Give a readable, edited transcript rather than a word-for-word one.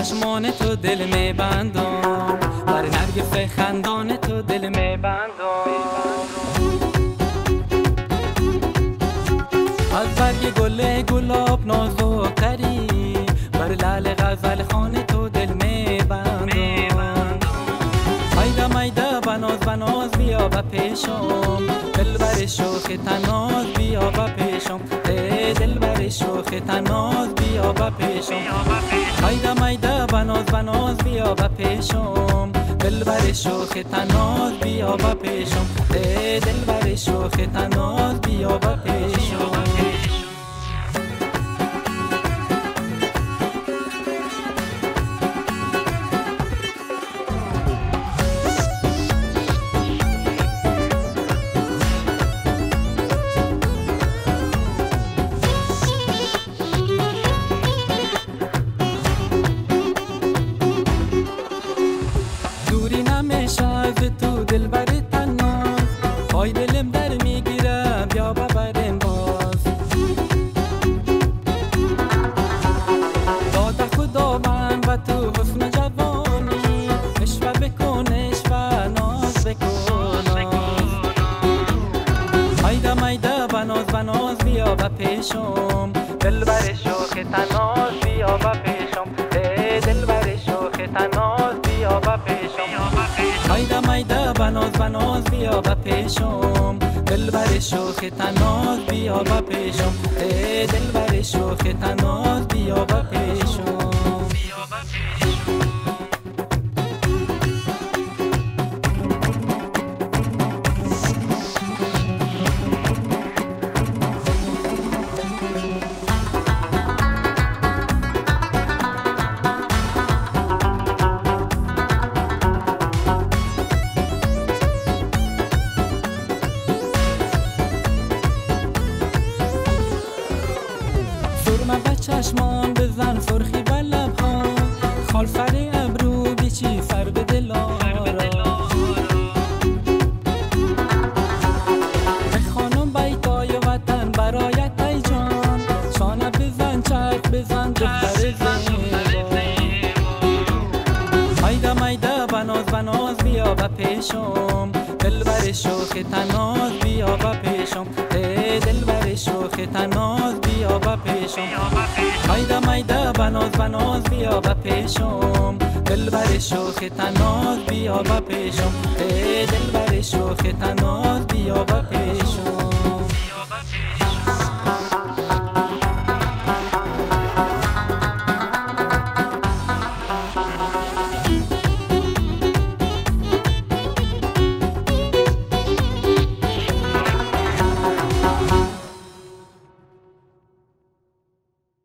چشمان تو دل میبندم، بر نرگس خندان تو دل میبندم. از برگ گل گلاب نازکتری، بر لعل غزل خوان تو دل میبندم. میده میده بناز بناز بیا و پیشم، دلبر شوخ تناز بیا و پیشم. دلبر شوخ تناز بیا و پیشم. میده میده بناز بناز بیا و پیشم، دلبر شوخ تناز بیا و پیشم. دلبر شوخ تناز بیا و پیشم. تو دلبر تناز، پای دلم در میگیره بیا ببریم باز. داد خدا من و تو حسن جوانی، عشوه بکن عشوه ناز بکن. میده میده بناز بناز بیا و پیشم، دلبر شوخ تناز بیا و پیشم. دلبر شوخ تناز بیا و پیشم. میده میده بناز بناز بیا و پیشم، دلبر شوخ تناز بیا و پیشم. دلبر شوخ تناز بیا و پیشم. چشمان بزن سرخی بر لبها، خال سر ابرو بیچی سر به دلارا. به خانم بیتای وطن برایت ای جان، شانه بزن چرخ بزن دختر زیبا. میده میده بناز بناز بیا و پیشم، دلبر شوخ تناز بیا و پیشم. دلبر شوخ تناز بیا و پیشم. میده میده بناز بناز بیا و پیشم، دلبر شوخ تناز بیا و پیشم. دلبر شوخ تناز بیا و پیشم.